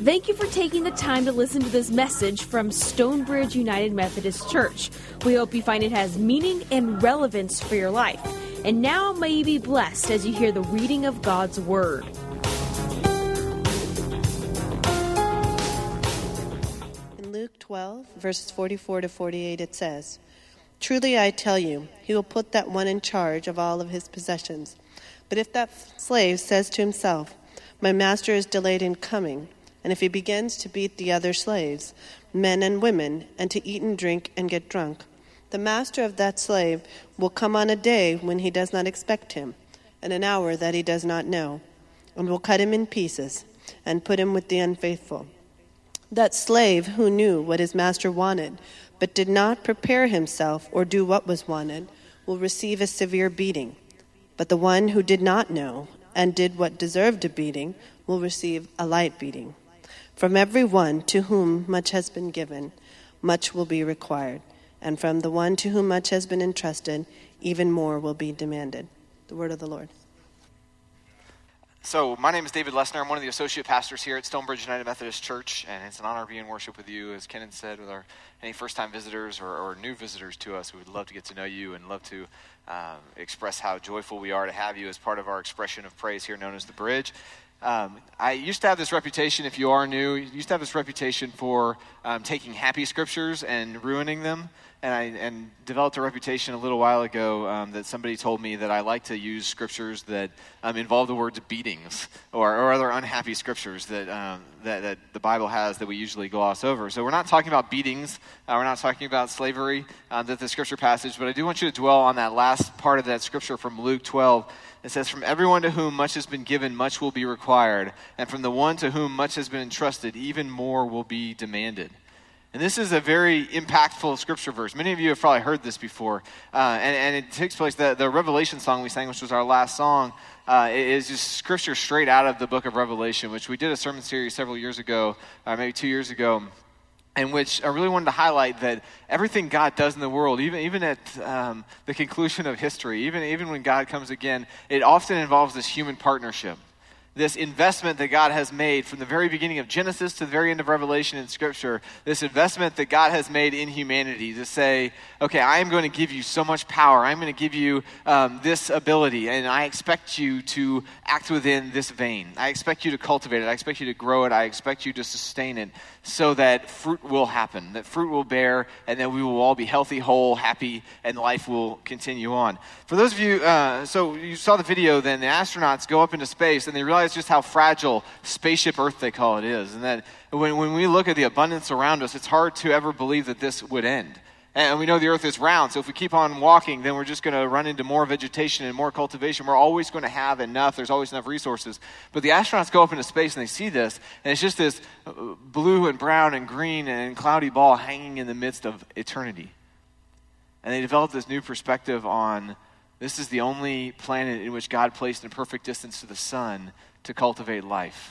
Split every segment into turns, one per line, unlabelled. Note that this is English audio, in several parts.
Thank you for taking the time to listen to this message from Stonebridge United Methodist Church. We hope you find it has meaning and relevance for your life. And now may you be blessed as you hear the reading of God's Word.
In Luke 12, verses 44 to 48, it says, "Truly I tell you, he will put that one in charge of all of his possessions. But if that slave says to himself, 'My master is delayed in coming,' and if he begins to beat the other slaves, men and women, and to eat and drink and get drunk, the master of that slave will come on a day when he does not expect him, and an hour that he does not know, and will cut him in pieces and put him with the unfaithful. That slave who knew what his master wanted, but did not prepare himself or do what was wanted, will receive a severe beating. But the one who did not know and did what deserved a beating will receive a light beating. From every one to whom much has been given, much will be required. And from the one to whom much has been entrusted, even more will be demanded." The word of the Lord.
So my name is David Lessner. I'm one of the associate pastors here at Stonebridge United Methodist Church, and it's an honor to be in worship with you. As Kenan said, with any first-time visitors or new visitors to us, we would love to get to know you and love to express how joyful we are to have you as part of our expression of praise here known as The Bridge. I used to have this reputation, if you are new, for taking happy scriptures and ruining them. And developed a reputation a little while ago that somebody told me that I like to use scriptures that involve the words beatings or other unhappy scriptures that the Bible has that we usually gloss over. So we're not talking about beatings. We're not talking about slavery, that the scripture passage. But I do want you to dwell on that last part of that scripture from Luke 12. It says, "From everyone to whom much has been given, much will be required. And from the one to whom much has been entrusted, even more will be demanded." And this is a very impactful scripture verse. Many of you have probably heard this before. And it takes place, the Revelation song we sang, which was our last song, is just scripture straight out of the book of Revelation, which we did a sermon series several years ago, maybe 2 years ago, in which I really wanted to highlight that everything God does in the world, even at the conclusion of history, even when God comes again, it often involves this human partnership. This investment that God has made from the very beginning of Genesis to the very end of Revelation in Scripture, this investment that God has made in humanity to say, okay, I am going to give you so much power. I'm going to give you this ability, and I expect you to act within this vein. I expect you to cultivate it. I expect you to grow it. I expect you to sustain it so that fruit will happen, that fruit will bear, and that we will all be healthy, whole, happy, and life will continue on. For those of you, so you saw the video then, the astronauts go up into space, and they realize just how fragile spaceship Earth, they call it, is. And that when we look at the abundance around us, it's hard to ever believe that this would end. And we know the Earth is round, so if we keep on walking, then we're just going to run into more vegetation and more cultivation. We're always going to have enough. There's always enough resources. But the astronauts go up into space and they see this, and it's just this blue and brown and green and cloudy ball hanging in the midst of eternity. And they develop this new perspective on this is the only planet in which God placed in perfect distance to the sun to cultivate life.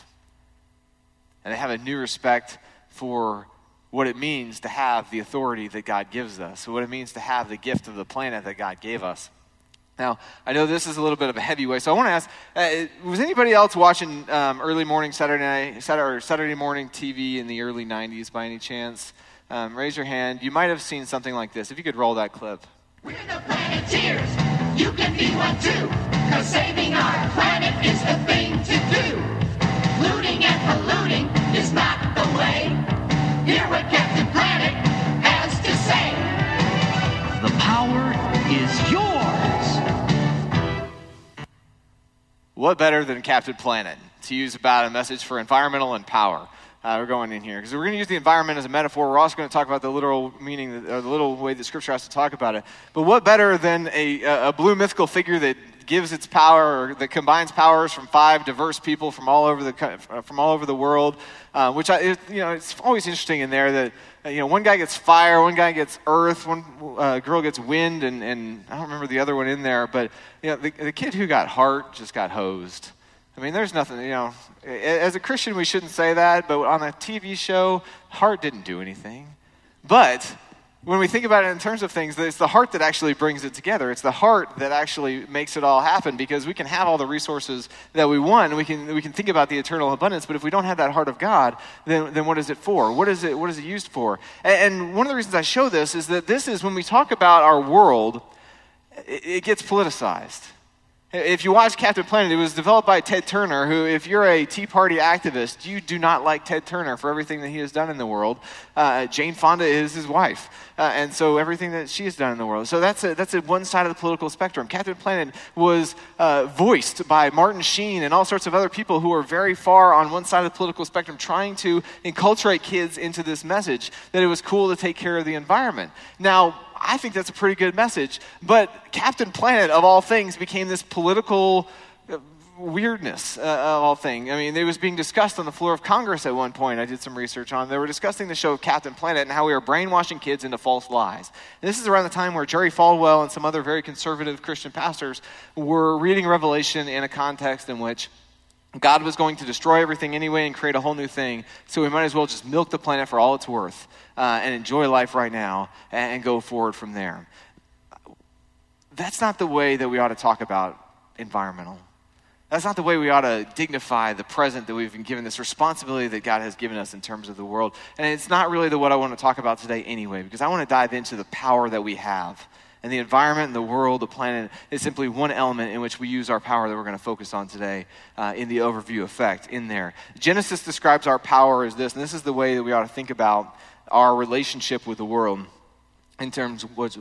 And they have a new respect for what it means to have the authority that God gives us, what it means to have the gift of the planet that God gave us. Now, I know this is a little bit of a heavyweight, so I want to ask, was anybody else watching early morning Saturday morning TV in the early 90s by any chance? Raise your hand. You might have seen something like this. If you could roll that clip.
We're the Planeteers. You can be one too, 'cause saving our planet is the thing to do. Looting and polluting is not the way. Hear what Captain Planet has to say. The power is yours.
What better than Captain Planet to use about a message for environmental and power? We're going in here because we're going to use the environment as a metaphor. We're also going to talk about the literal meaning, or the literal way that Scripture has to talk about it. But what better than a blue mythical figure that gives its power, or that combines powers from 5 diverse people from all over the world? Which it's always interesting in there that one guy gets fire, one guy gets earth, one girl gets wind, and I don't remember the other one in there. But the kid who got heart just got hosed. I mean, there's nothing, as a Christian, we shouldn't say that, but on a TV show, heart didn't do anything. But when we think about it in terms of things, it's the heart that actually brings it together. It's the heart that actually makes it all happen, because we can have all the resources that we want, and we can think about the eternal abundance, but if we don't have that heart of God, then what is it for? What is it used for? And one of the reasons I show this is that this is, when we talk about our world, it gets politicized. If you watch Captain Planet, it was developed by Ted Turner, who, if you're a Tea Party activist, you do not like Ted Turner for everything that he has done in the world. Jane Fonda is his wife, and so everything that she has done in the world. So that's one side of the political spectrum. Captain Planet was voiced by Martin Sheen and all sorts of other people who are very far on one side of the political spectrum, trying to enculturate kids into this message that it was cool to take care of the environment. Now, I think that's a pretty good message, but Captain Planet, of all things, became this political weirdness of all things. I mean, it was being discussed on the floor of Congress at one point. I did some research on it. They were discussing the show Captain Planet and how we were brainwashing kids into false lies. And this is around the time where Jerry Falwell and some other very conservative Christian pastors were reading Revelation in a context in which God was going to destroy everything anyway and create a whole new thing, so we might as well just milk the planet for all it's worth and enjoy life right now and go forward from there. That's not the way that we ought to talk about environmental. That's not the way we ought to dignify the present that we've been given, this responsibility that God has given us in terms of the world. And it's not really what I want to talk about today anyway, because I want to dive into the power that we have. And the environment and the world, the planet, is simply one element in which we use our power that we're going to focus on today in the overview effect in there. Genesis describes our power as this, and this is the way that we ought to think about our relationship with the world in terms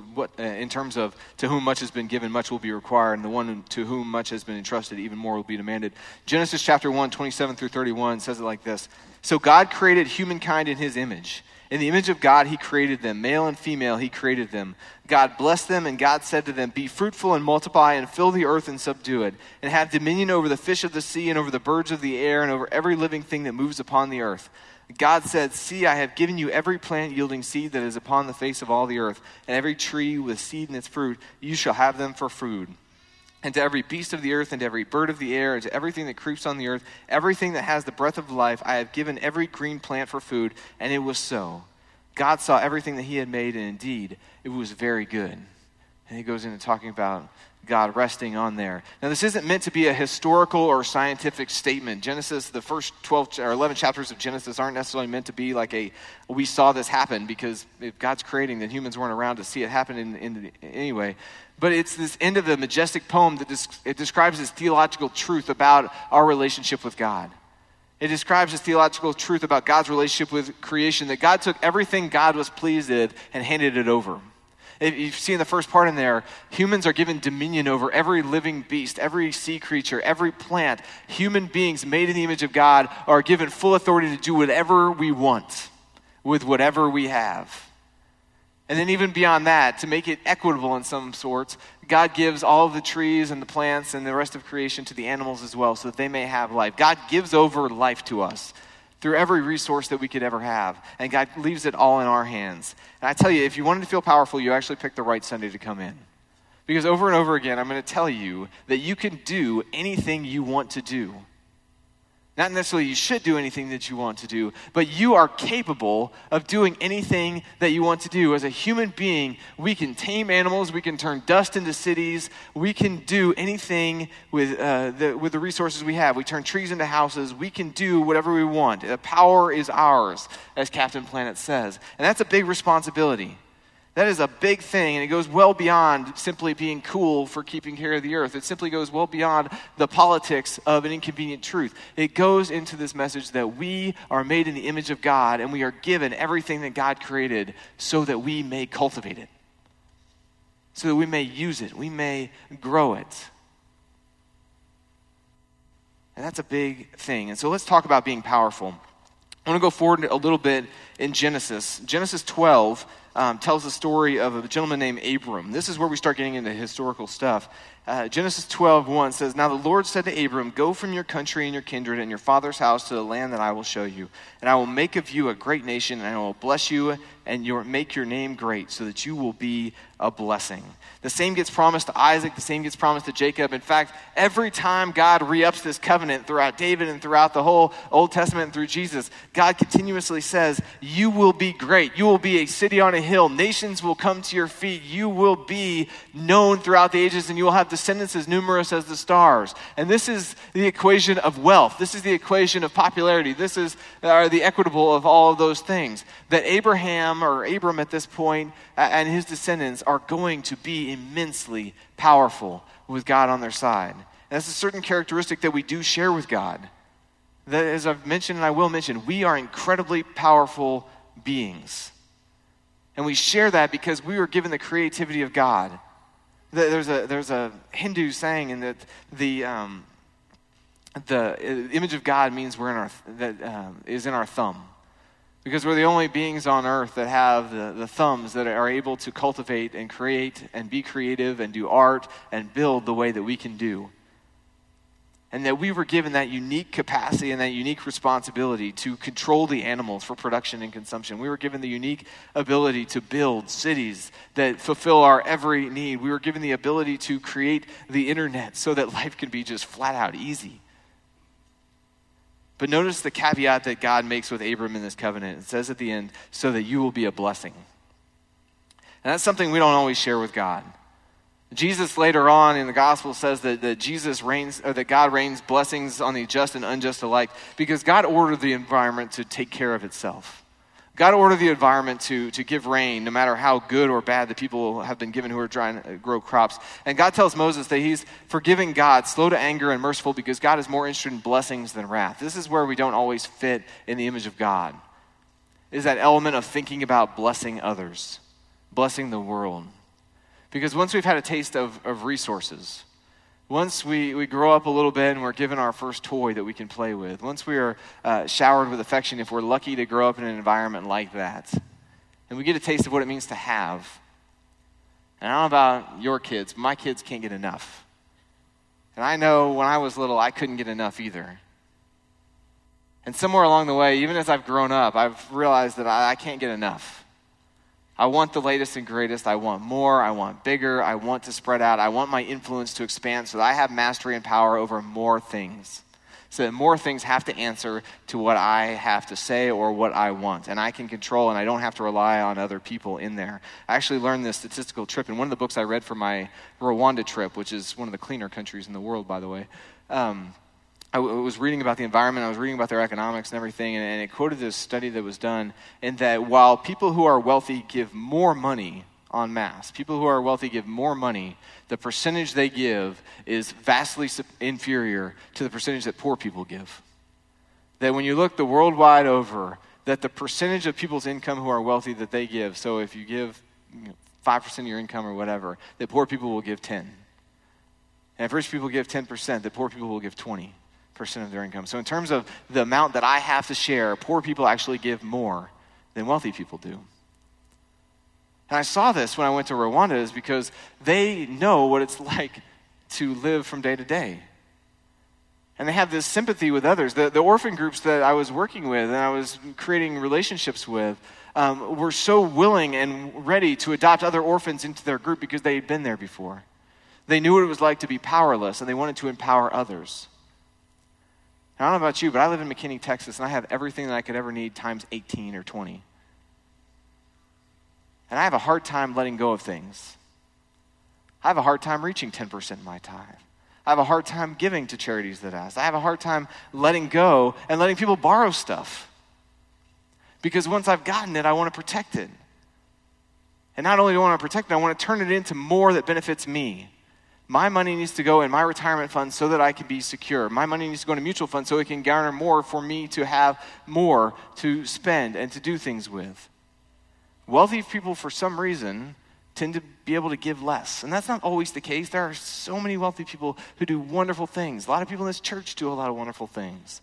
of to whom much has been given, much will be required, and the one to whom much has been entrusted, even more will be demanded. Genesis chapter 1, 27 through 31 says it like this. So God created humankind in his image. In the image of God, he created them. Male and female, he created them. God blessed them, and God said to them, be fruitful and multiply and fill the earth and subdue it, and have dominion over the fish of the sea and over the birds of the air and over every living thing that moves upon the earth. God said, see, I have given you every plant yielding seed that is upon the face of all the earth, and every tree with seed in its fruit, you shall have them for food. And to every beast of the earth, and to every bird of the air, and to everything that creeps on the earth, everything that has the breath of life, I have given every green plant for food. And it was so. God saw everything that he had made, and indeed, it was very good. And he goes into talking about God resting on there. Now, this isn't meant to be a historical or scientific statement. Genesis, the first 12 or 11 chapters of Genesis aren't necessarily meant to be like we saw this happen, because if God's creating, then humans weren't around to see it happen anyway. But it's this end of the majestic poem that it describes this theological truth about our relationship with God. It describes this theological truth about God's relationship with creation, that God took everything God was pleased with and handed it over. If you see in the first part in there, humans are given dominion over every living beast, every sea creature, every plant. Human beings made in the image of God are given full authority to do whatever we want with whatever we have. And then even beyond that, to make it equitable in some sorts, God gives all of the trees and the plants and the rest of creation to the animals as well, so that they may have life. God gives over life to us through every resource that we could ever have. And God leaves it all in our hands. And I tell you, if you wanted to feel powerful, you actually picked the right Sunday to come in. Because over and over again, I'm going to tell you that you can do anything you want to do. Not necessarily you should do anything that you want to do, but you are capable of doing anything that you want to do. As a human being, we can tame animals, we can turn dust into cities, we can do anything with the resources we have. We turn trees into houses, we can do whatever we want. The power is ours, as Captain Planet says. And that's a big responsibility. That is a big thing, and it goes well beyond simply being cool for keeping care of the earth. It simply goes well beyond the politics of an inconvenient truth. It goes into this message that we are made in the image of God, and we are given everything that God created so that we may cultivate it, so that we may use it, we may grow it. And that's a big thing. And so let's talk about being powerful. I want to go forward a little bit in Genesis. Genesis 12 tells the story of a gentleman named Abram. This is where we start getting into historical stuff. Genesis 12:1 says, "Now the Lord said to Abram, go from your country and your kindred and your father's house to the land that I will show you. And I will make of you a great nation, and I will bless you and make your name great so that you will be a blessing." The same gets promised to Isaac. The same gets promised to Jacob. In fact, every time God re-ups this covenant throughout David and throughout the whole Old Testament and through Jesus, God continuously says, you will be great. You will be a city on a hill. Nations will come to your feet. You will be known throughout the ages, and you will have descendants as numerous as the stars. And this is the equation of wealth. This is the equation of popularity. This is the equitable of all of those things. That Abram at this point and his descendants are going to be immensely powerful with God on their side. And that's a certain characteristic that we do share with God. That, as I've mentioned and I will mention, we are incredibly powerful beings. And we share that because we were given the creativity of God. There's a Hindu saying in that the image of God means is in our thumb. Because we're the only beings on earth that have the thumbs that are able to cultivate and create and be creative and do art and build the way that we can do. And that we were given that unique capacity and that unique responsibility to control the animals for production and consumption. We were given the unique ability to build cities that fulfill our every need. We were given the ability to create the internet so that life can be just flat out easy. But notice the caveat that God makes with Abram in this covenant. It says at the end, so that you will be a blessing. And that's something we don't always share with God. Jesus later on in the gospel says that Jesus reigns, or that God rains blessings on the just and unjust alike, because God ordered the environment to take care of itself. God ordered the environment to give rain, no matter how good or bad the people have been given who are trying to grow crops. And God tells Moses that he's forgiving God, slow to anger and merciful, because God is more interested in blessings than wrath. This is where we don't always fit in the image of God, is that element of thinking about blessing others, blessing the world. Because once we've had a taste of resources, once we grow up a little bit and we're given our first toy that we can play with, once we are showered with affection, if we're lucky to grow up in an environment like that, and we get a taste of what it means to have. And I don't know about your kids, but my kids can't get enough. And I know when I was little, I couldn't get enough either. And somewhere along the way, even as I've grown up, I've realized that I can't get enough. I want the latest and greatest. I want more. I want bigger. I want to spread out. I want my influence to expand so that I have mastery and power over more things. So that more things have to answer to what I have to say or what I want. And I can control, and I don't have to rely on other people in there. I actually learned this statistical trip in one of the books I read for my Rwanda trip, which is one of the cleaner countries in the world, by the way. I was reading about the environment, I was reading about their economics and everything, and it quoted this study that was done in that while people who are wealthy give more money en masse, people who are wealthy give more money, the percentage they give is vastly inferior to the percentage that poor people give. That when you look the worldwide over, that the percentage of people's income who are wealthy that they give, so if you give 5% of your income or whatever, that poor people will give 10. And if rich people give 10%, that poor people will give 20% of their income. So in terms of the amount that I have to share, poor people actually give more than wealthy people do. And I saw this when I went to Rwanda is because they know what it's like to live from day to day. And they have this sympathy with others. The orphan groups that I was working with and I was creating relationships with were so willing and ready to adopt other orphans into their group because they had been there before. They knew what it was like to be powerless, and they wanted to empower others. I don't know about you, but I live in McKinney, Texas, and I have everything that I could ever need times 18 or 20. And I have a hard time letting go of things. I have a hard time reaching 10% of my tithe. I have a hard time giving to charities that ask. I have a hard time letting go and letting people borrow stuff. Because once I've gotten it, I want to protect it. And not only do I want to protect it, I want to turn it into more that benefits me. My money needs to go in my retirement fund so that I can be secure. My money needs to go in a mutual fund so it can garner more for me to have more to spend and to do things with. Wealthy people, for some reason, tend to be able to give less. And that's not always the case. There are so many wealthy people who do wonderful things. A lot of people in this church do a lot of wonderful things.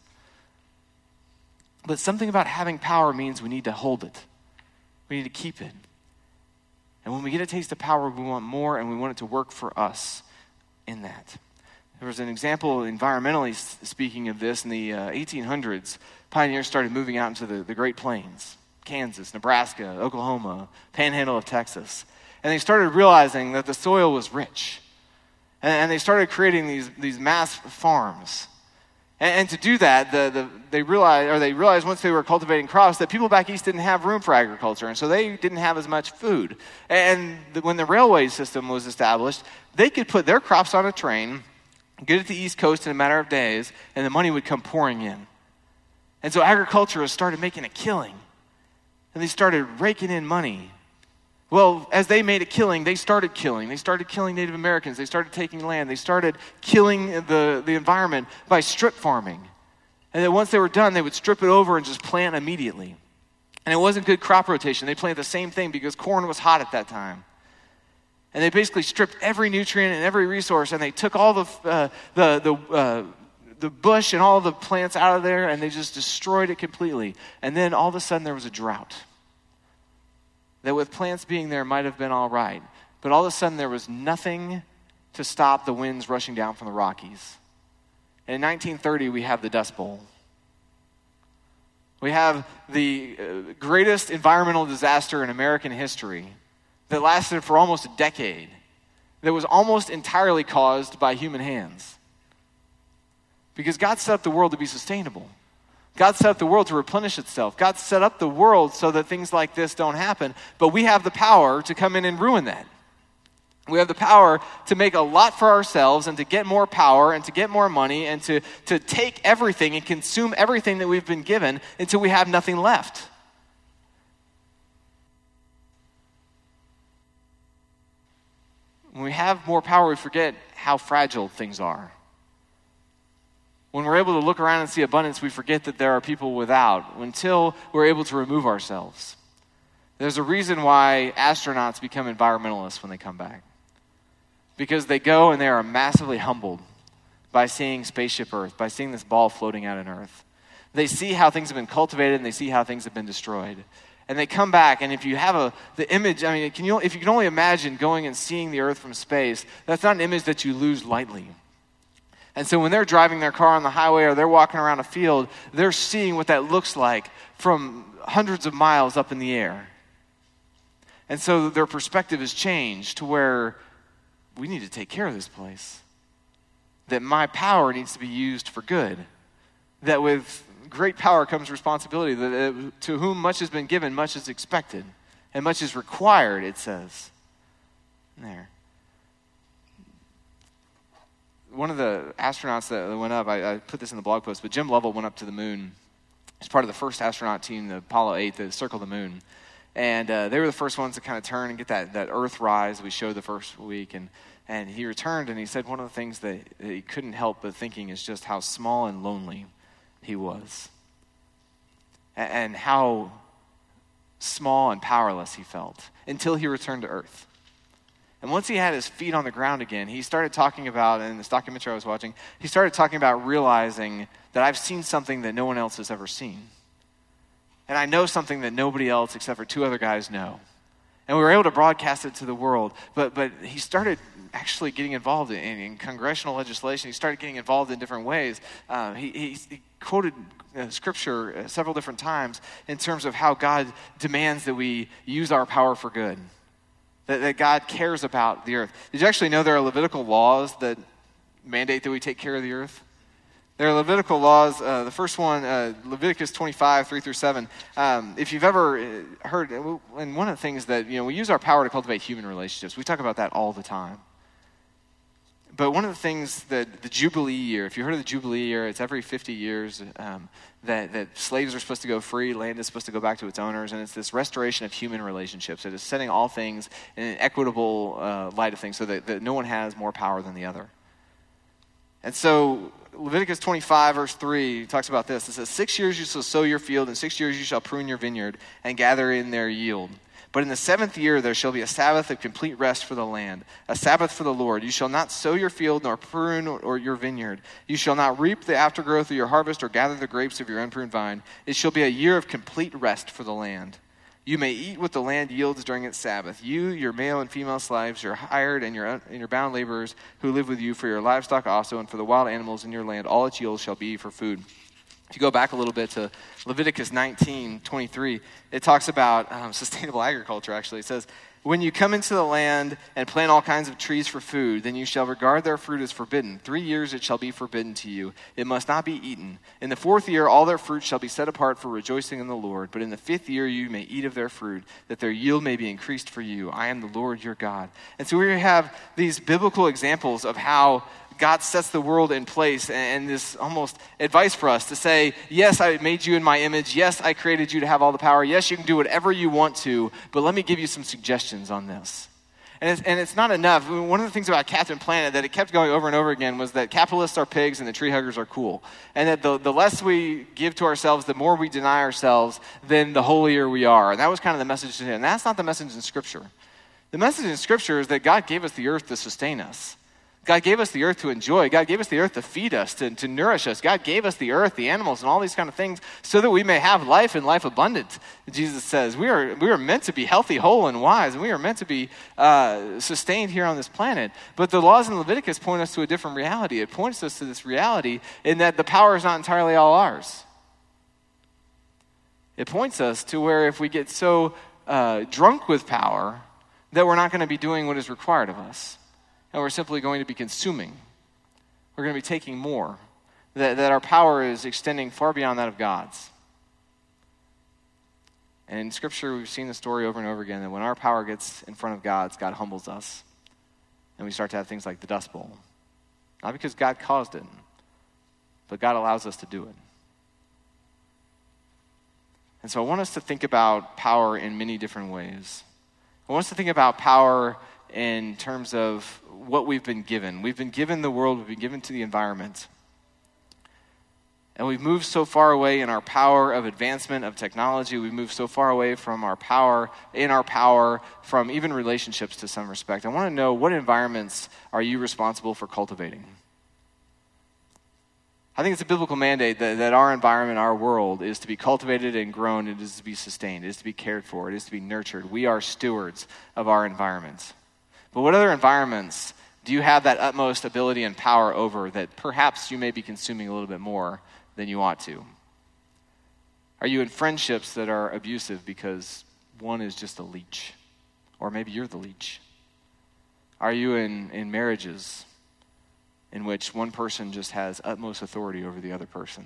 But something about having power means we need to hold it. We need to keep it. And when we get a taste of power, we want more and we want it to work for us. in that. There was an example, environmentally speaking, of this in the 1800s. Pioneers started moving out into the Great Plains, Kansas, Nebraska, Oklahoma, panhandle of Texas. And they started realizing that the soil was rich. And they started creating these mass farms. And to do that, they realized once they were cultivating crops that people back east didn't have room for agriculture, and so they didn't have as much food. And when the railway system was established, they could put their crops on a train, get it to the East Coast in a matter of days, and the money would come pouring in. And so agriculturists started making a killing, and they started raking in money. Well, as they made a killing, they started killing. They started killing Native Americans. They started taking land. They started killing the environment by strip farming. And then once they were done, they would strip it over and just plant immediately. And it wasn't good crop rotation. They planted the same thing because corn was hot at that time. And they basically stripped every nutrient and every resource, and they took all the bush and all the plants out of there, and they just destroyed it completely. And then all of a sudden there was a drought. That with plants being there might have been all right. But all of a sudden there was nothing to stop the winds rushing down from the Rockies. And in 1930 we have the Dust Bowl. We have the greatest environmental disaster in American history that lasted for almost a decade, that was almost entirely caused by human hands. Because God set up the world to be sustainable. God set up the world to replenish itself. God set up the world so that things like this don't happen, but we have the power to come in and ruin that. We have the power to make a lot for ourselves and to get more power and to get more money and to take everything and consume everything that we've been given until we have nothing left. When we have more power, we forget how fragile things are. When we're able to look around and see abundance, we forget that there are people without until we're able to remove ourselves. There's a reason why astronauts become environmentalists when they come back. Because they go and they are massively humbled by seeing Spaceship Earth, by seeing this ball floating out in Earth. They see how things have been cultivated and they see how things have been destroyed. And they come back, and if you have the image, I mean, if you can only imagine going and seeing the Earth from space, that's not an image that you lose lightly. And so when they're driving their car on the highway or they're walking around a field, they're seeing what that looks like from hundreds of miles up in the air. And so their perspective has changed to where we need to take care of this place. That my power needs to be used for good. That with great power comes responsibility. That to whom much has been given, much is expected. And much is required, it says. There. One of the astronauts that went up, I put this in the blog post, but Jim Lovell went up to the moon. He's part of the first astronaut team, the Apollo 8, that circled the moon. And they were the first ones to kind of turn and get that Earth rise we showed the first week. And he returned, and he said one of the things that he couldn't help but thinking is just how small and lonely he was. And how small and powerless he felt until he returned to Earth. And once he had his feet on the ground again, he started talking about, in this documentary I was watching, he started talking about realizing that I've seen something that no one else has ever seen. And I know something that nobody else except for two other guys know. And we were able to broadcast it to the world. But he started actually getting involved in congressional legislation. He started getting involved in different ways. He quoted scripture several different times in terms of how God demands that we use our power for good. That God cares about the earth. Did you actually know there are Levitical laws that mandate that we take care of the earth? There are Levitical laws. The first one, Leviticus 25, 3-7. If you've ever heard, and one of the things that, we use our power to cultivate human relationships. We talk about that all the time. But one of the things that the Jubilee year, if you heard of the Jubilee year, it's every 50 years that slaves are supposed to go free, land is supposed to go back to its owners, and it's this restoration of human relationships. It is setting all things in an equitable light of things so that no one has more power than the other. And so Leviticus 25, verse 3 talks about this. It says, 6 years you shall sow your field, and 6 years you shall prune your vineyard, and gather in their yield. But in the 7th year there shall be a Sabbath of complete rest for the land, a Sabbath for the Lord. You shall not sow your field, nor prune or your vineyard. You shall not reap the aftergrowth of your harvest, or gather the grapes of your unpruned vine. It shall be a year of complete rest for the land.
You may eat what the land yields during its Sabbath. You, your male and female slaves, your hired and your bound laborers who live with you, for your livestock also, and for the wild animals in your land, all its yields shall be for food. If you go back a little bit to Leviticus 19:23, it talks about sustainable agriculture, actually. It says, when you come into the land and plant all kinds of trees for food, then you shall regard their fruit as forbidden. 3 years it shall be forbidden to you. It must not be eaten. In the 4th year all their fruit shall be set apart for rejoicing in the Lord. But in the 5th year you may eat of their fruit, that their yield may be increased for you. I am the Lord your God. And so we have these biblical examples of how God sets the world in place, and this almost advice for us to say, yes, I made you in my image. Yes, I created you to have all the power. Yes, you can do whatever you want to, but let me give you some suggestions on this. And it's not enough. One of the things about Captain Planet that it kept going over and over again was that capitalists are pigs and the tree huggers are cool. And that the less we give to ourselves, the more we deny ourselves, then the holier we are. And that was kind of the message today. And that's not the message in Scripture. The message in Scripture is that God gave us the earth to sustain us. God gave us the earth to enjoy. God gave us the earth to feed us, to nourish us. God gave us the earth, the animals, and all these kind of things so that we may have life and life abundant. Jesus says we are meant to be healthy, whole, and wise, and we are meant to be sustained here on this planet. But the laws in Leviticus point us to a different reality. It points us to this reality in that the power is not entirely all ours. It points us to where if we get so drunk with power that we're not going to be doing what is required of us. And we're simply going to be consuming. We're going to be taking more. That our power is extending far beyond that of God's. And in Scripture, we've seen the story over and over again that when our power gets in front of God's, God humbles us. And we start to have things like the Dust Bowl. Not because God caused it, but God allows us to do it. And so I want us to think about power in many different ways. I want us to think about power in terms of what we've been given. We've been given the world, we've been given to the environment. And we've moved so far away in our power of advancement of technology. We've moved so far away from our power, from even relationships to some respect. I want to know, what environments are you responsible for cultivating? I think it's a biblical mandate that our environment, our world, is to be cultivated and grown. It is to be sustained. It is to be cared for. It is to be nurtured. We are stewards of our environment. But what other environments do you have that utmost ability and power over that perhaps you may be consuming a little bit more than you ought to? Are you in friendships that are abusive because one is just a leech? Or maybe you're the leech. Are you in marriages in which one person just has utmost authority over the other person?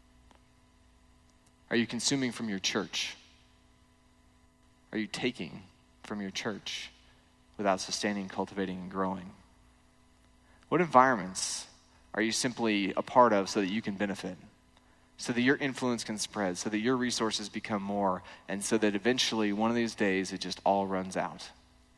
Are you consuming from your church? Are you taking from your church without sustaining, cultivating, and growing? What environments are you simply a part of so that you can benefit, so that your influence can spread, so that your resources become more, and so that eventually one of these days it just all runs out?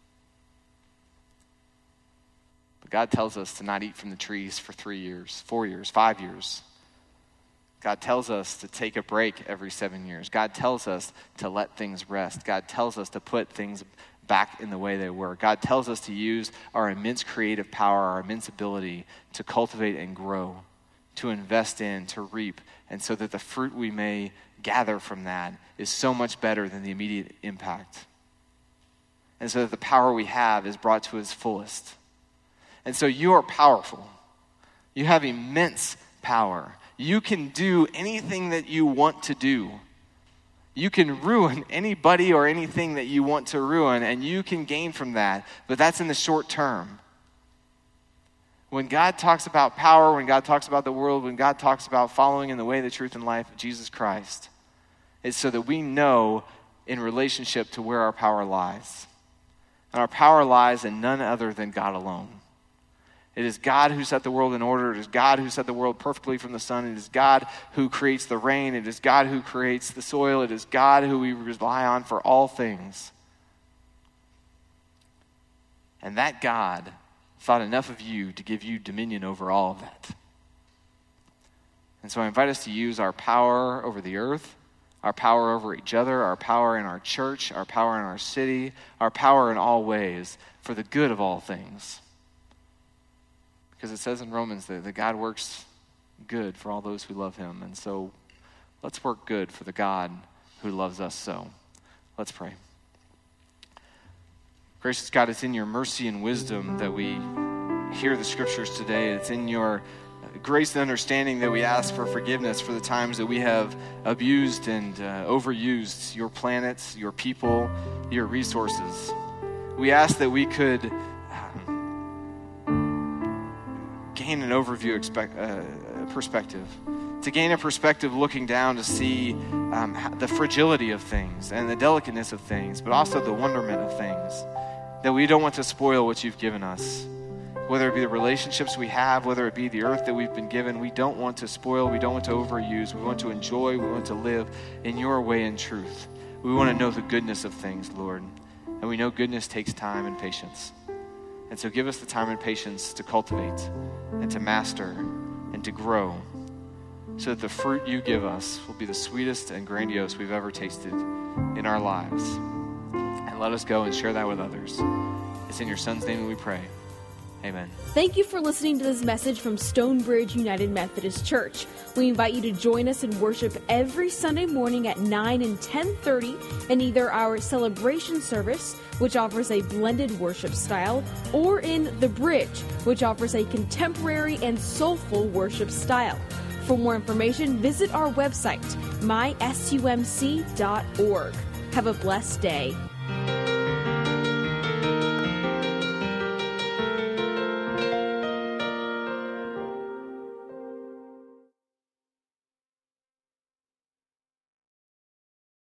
But God tells us to not eat from the trees for 3 years, 4 years, 5 years. God tells us to take a break every 7 years. God tells us to let things rest. God tells us to put things back in the way they were. God tells us to use our immense creative power, our immense ability to cultivate and grow, to invest in, to reap, and so that the fruit we may gather from that is so much better than the immediate impact. And so that the power we have is brought to its fullest. And so you are powerful. You have immense power. You can do anything that you want to do. You can ruin anybody or anything that you want to ruin, and you can gain from that, but that's in the short term. When God talks about power, when God talks about the world, when God talks about following in the way, the truth, and life of Jesus Christ, it's so that we know in relationship to where our power lies. And our power lies in none other than God alone. It is God who set the world in order. It is God who set the world perfectly from the sun. It is God who creates the rain. It is God who creates the soil. It is God who we rely on for all things. And that God thought enough of you to give you dominion over all of that. And so I invite us to use our power over the earth, our power over each other, our power in our church, our power in our city, our power in all ways for the good of all things. Because it says in Romans that God works good for all those who love him. And so let's work good for the God who loves us so. Let's pray. Gracious God, it's in your mercy and wisdom that we hear the scriptures today. It's in your grace and understanding that we ask for forgiveness for the times that we have abused and overused your planet, your people, your resources. We ask that we could gain an overview perspective, to gain a perspective looking down to see the fragility of things and the delicateness of things, but also the wonderment of things, that we don't want to spoil what you've given us. Whether it be the relationships we have, whether it be the earth that we've been given, we don't want to spoil, we don't want to overuse, we want to enjoy, we want to live in your way and truth. We want to know the goodness of things, Lord. And we know goodness takes time and patience. And so give us the time and patience to cultivate and to master and to grow, so that the fruit you give us will be the sweetest and grandiose we've ever tasted in our lives. And let us go and share that with others. It's in your Son's name that we pray. Amen.
Thank you for listening to this message from Stonebridge United Methodist Church. We invite you to join us in worship every Sunday morning at 9 and 10:30 in either our celebration service, which offers a blended worship style, or in The Bridge, which offers a contemporary and soulful worship style. For more information, visit our website, mysumc.org. Have a blessed day.